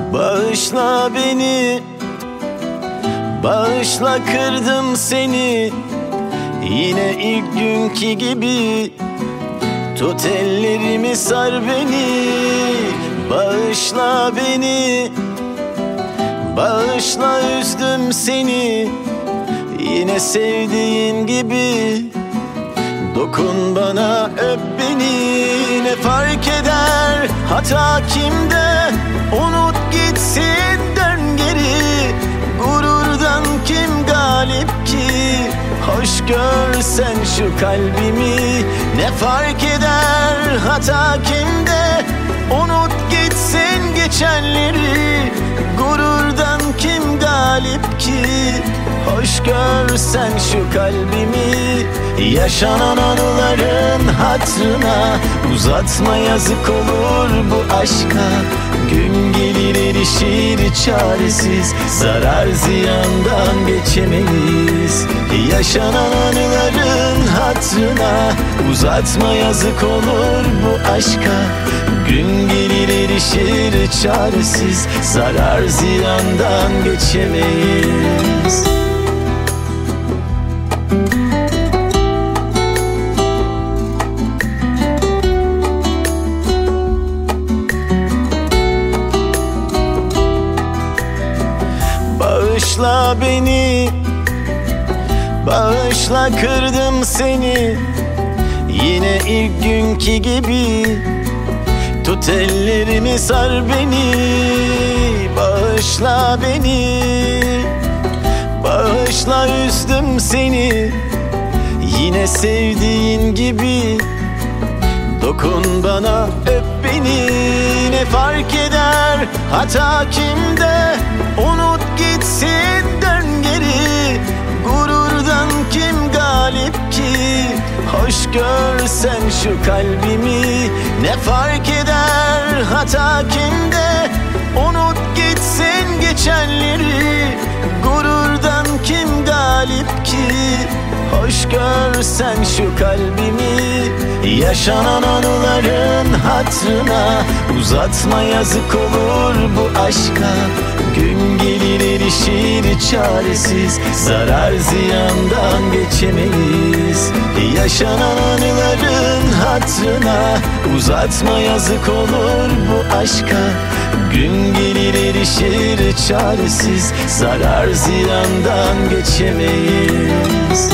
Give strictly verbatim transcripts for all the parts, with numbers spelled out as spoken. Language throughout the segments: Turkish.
Bağışla beni, bağışla kırdım seni. Yine ilk günkü gibi tut ellerimi, sar beni. Bağışla beni, bağışla üzdüm seni. Yine sevdiğin gibi dokun bana, öp beni. Ne fark eder hata kimde, unut gitsin, dön geri. Gururdan kim galip ki, hoş görsen şu kalbimi. Ne fark eder hata kimde, unut gitsin geçenleri. Gururdan kim galip ki, hoş görsen şu kalbimi. Yaşanan anıların hatırına uzatma, yazık olur bu aşka. Gün gelir erişir çaresiz, zarar ziyandan geçemeyiz. Yaşanan anıların hatırına uzatma, yazık olur bu aşka. Gün gelir erişir çaresiz, zarar ziyandan geçemeyiz. Bağışla beni, bağışla kırdım seni. Yine ilk günkü gibi tut ellerimi, sar beni. Bağışla beni, bağışla üzdüm seni. Yine sevdiğin gibi dokun bana, öp beni. Ne fark eder hata kimde, unut gitsin, dön geri. Gururdan kim galip ki, hoş görsen şu kalbimi. Ne fark eder hata kimde, unut gitsin geçenleri. Gururdan kim galip ki, hoş görsen şu kalbimi. Yaşanan anıların hatırına uzatma, yazık olur bu aşka. Gün gelir erişir çaresiz, zarar ziyandan geçemeyiz. Yaşanan anıların hatırına uzatma, yazık olur bu aşka. Gün gelir erişir çaresiz, zarar ziyandan geçemeyiz.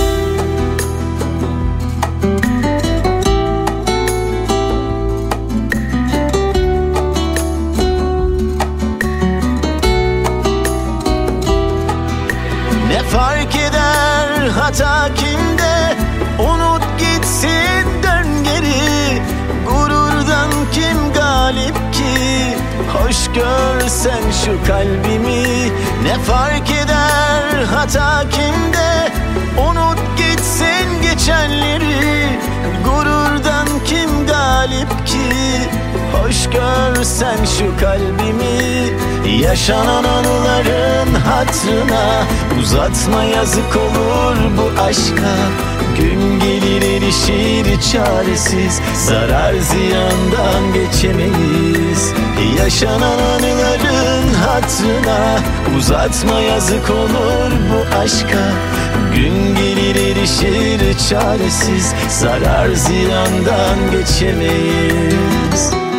Ne fark eder hata kimde, unut gitsin, dön geri. Gururdan kim galip ki, hoş görsen şu kalbimi. Ne fark eder hata kimde, unut gitsin geçenleri. Gururdan kim galip ki, hoş görsen şu kalbimi. Yaşanan anıların hatırına uzatma, yazık olur bu aşka. Gün gelir erişir çaresiz, zarar ziyandan geçemeyiz. Yaşanan anıların hatırına uzatma, yazık olur bu aşka. Gün gelir erişir çaresiz, zarar ziyandan geçemeyiz.